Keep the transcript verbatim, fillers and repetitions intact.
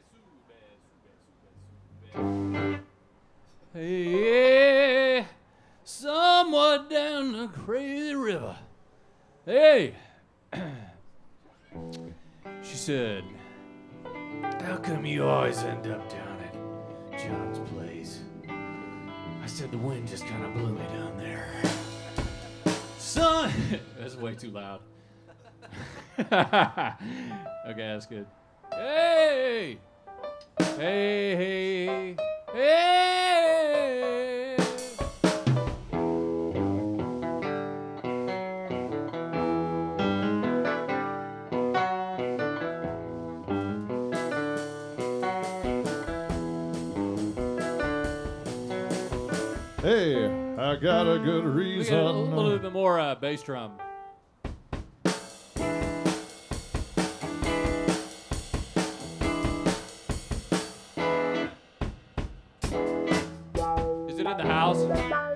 Hey, somewhat down the crazy river. Hey. She said, how come you always end up down at John's place? I said, the wind just kind of blew me down there. Son, that's way too loud. Okay, that's good. Hey, hey, hey, hey. Hey, I got a good We reason. got a little, little bit more uh, bass drum. Is it in the house?